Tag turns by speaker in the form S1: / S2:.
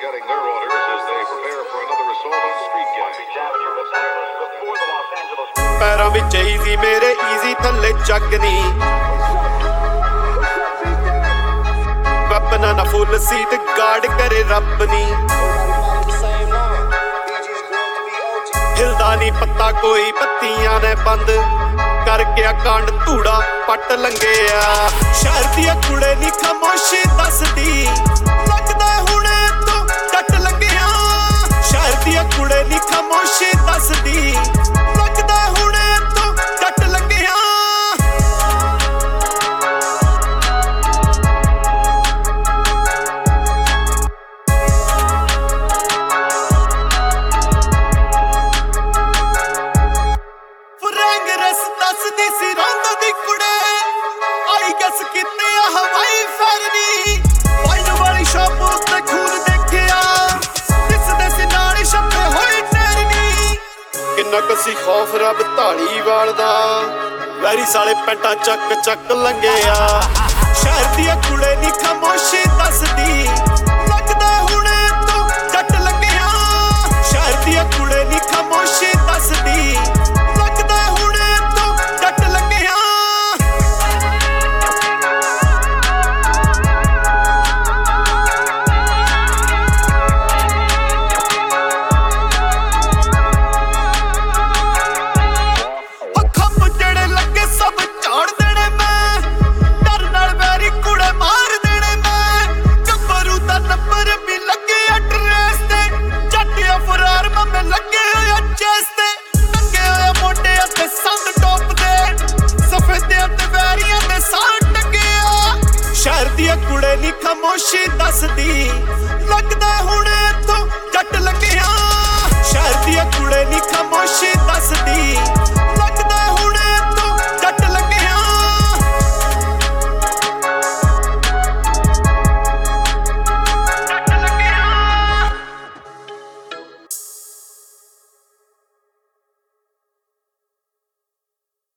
S1: getting their orders as they prepare for another assault on street gangs.
S2: ਪੈਰਾਂ ਵਿੱਚ easy ਮੇਰੇ easy ਥੱਲੇ ਚੱਕ ਨੀ ਵੈਪਨਾਂ ਨਾ ਫੁੱਲ ਸੀਟ ਗਾਰਡ ਕਰੇ ਰੱਬ ਨੀ ਹਿਲਦਾ ਨੀ ਪੱਤਾ ਕੋਈ ਬੱਤੀਆਂ ਨੇ ਬੰਦ ਕਰਕੇ ਆ ਕਾਂਡ ਧੂੜਾ ਪੱਟ ਲੰਘਿਆ ਸ਼ਹਿਰ ਦੀਆਂ ਕੁੜੇ ਨੀ ਖਾਮੋਸ਼ੀ ਦੱਸਦੀ ਲੱਗਦਾ ਹੁਣੇ ਤੋਂ ਕੱਟ ਲੰਘਿਆ ਸ਼ਹਿਰ ਦੀਆਂ ਕੁੜੇ ਨੀ ਖਾਮੋਸ਼ੀ ਦੱਸਦੀ ਲੱਗਦਾ ਹੁਣੇ ਤੋਂ ਕੱਟ ਲੰਘਿਆ ਦੱਸਦੀ ਸੀ ਰੰਗ ਦੀ ਕੁੜੇ ਆਈ ਗਸ ਕਿਤੇ ਆ ਹਵਾਈ ਫੈਰਨੀ ਵਾਈਨ ਵਾਲੀ ਸ਼ਾਪ ਉੱਤੇ ਖੂਨ ਦੇਖਿਆ ਦਿਸਦੇ ਸੀ ਨਾਲ ਛੱਪੇ ਹੋਏ ਟੈਰਨੀ ਕਿੰਨਾ ਕਸੀ ਖੌਫ ਰੱਬ ਢਾਲੀਵਾਲ ਦਾ ਵੈਰੀ ਸਾਲੇ ਪੈਂਟਾਂ ਚੱਕ ਚੱਕ ਲੰਘਿਆ ਸ਼ਹਿਰ ਦੀਆਂ ਕੁੜੇ ਨੀ ਖਾਮੋਸ਼ੀ ਦੱਸਦੀ